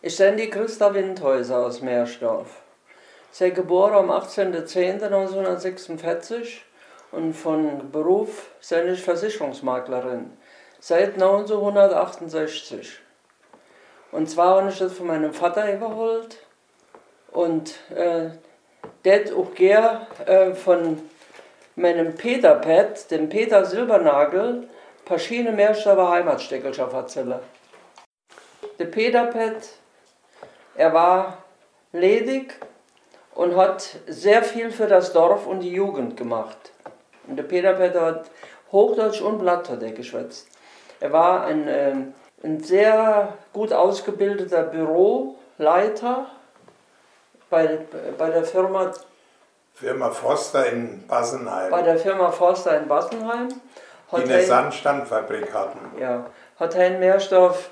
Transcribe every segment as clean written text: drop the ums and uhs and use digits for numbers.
Ich bin die Christa Windhäuser aus Meersdorf. Sie ist geboren am 18.10.1946 und von Beruf bin ich Versicherungsmaklerin. Seit 1968. Und zwar habe ich das von meinem Vater überholt und der hat auch gern von meinem Peter Pet, dem Peter Silbernagel, verschiedene Meersdorfer Heimatsteckelchen erzählen. Der Peter Pet, er war ledig und hat sehr viel für das Dorf und die Jugend gemacht. Und der Peter Pet hat Hochdeutsch und Blatt hat er geschwätzt. Er war ein sehr gut ausgebildeter Büroleiter bei der Firma Forster in Bassenheim. Bei der Firma Forster in Bassenheim. Die eine Sandstandfabrik hatten. Ja, hat er in Meersdorf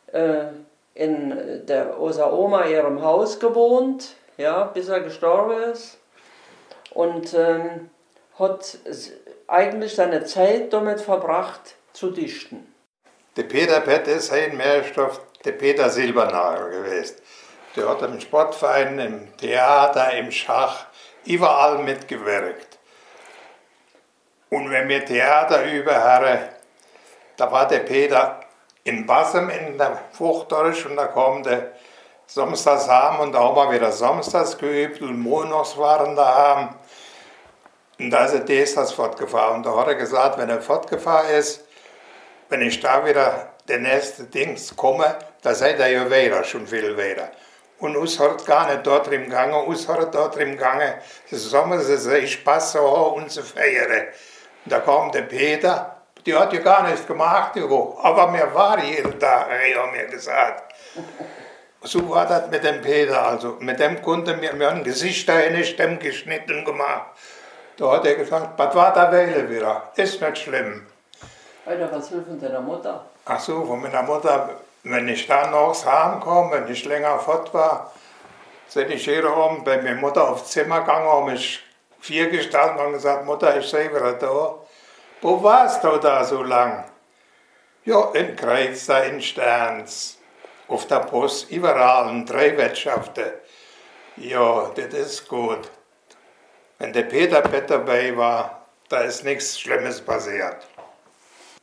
in der Oma ihrem Haus gewohnt, ja, bis er gestorben ist. Und hat eigentlich seine Zeit damit verbracht, zu dichten. Der Peter Pet ist in Meersdorf der Peter Silbernagel gewesen. Der hat im Sportverein, im Theater, im Schach, überall mitgewirkt. Und wenn wir Theater überhaben, da war der Peter in Bassem in der Fuchtdorf und da kam der samstags heim und da haben wir wieder samstags geübt und montags waren da heim. Und da ist er das fortgefahren. Und da hat er gesagt, wenn er fortgefahren ist, wenn ich da wieder der nächste Dings komme, da seid ihr ja wieder, schon viel wieder. Und uns hat gar nicht dort drin gegangen, uns hat dort drin gegangen, das Sommer, ich passe so und so feiern. Und da kam der Peter, die hat ja gar nichts gemacht, aber mir war jeden Tag, haben mir gesagt. So war das mit dem Peter, also mit dem konnte wir haben Gesichter in die Stimme geschnitten gemacht. Da hat er gesagt, was war da Wähle wieder, ist nicht schlimm. Alter, was will von deiner Mutter? Ach so, von meiner Mutter, wenn ich dann nachts heimkam, wenn ich länger fort war, bin ich hier oben bei meiner Mutter aufs Zimmer gegangen, habe mich 4 gestanden und gesagt, Mutter, ich sehe wieder da. Wo warst du da so lang? Ja, in Kreuz, da in Sterns, auf der Post, überall, in 3 Wirtschaften. Ja, das ist gut. Wenn der Peter Pet dabei war, da ist nichts Schlimmes passiert.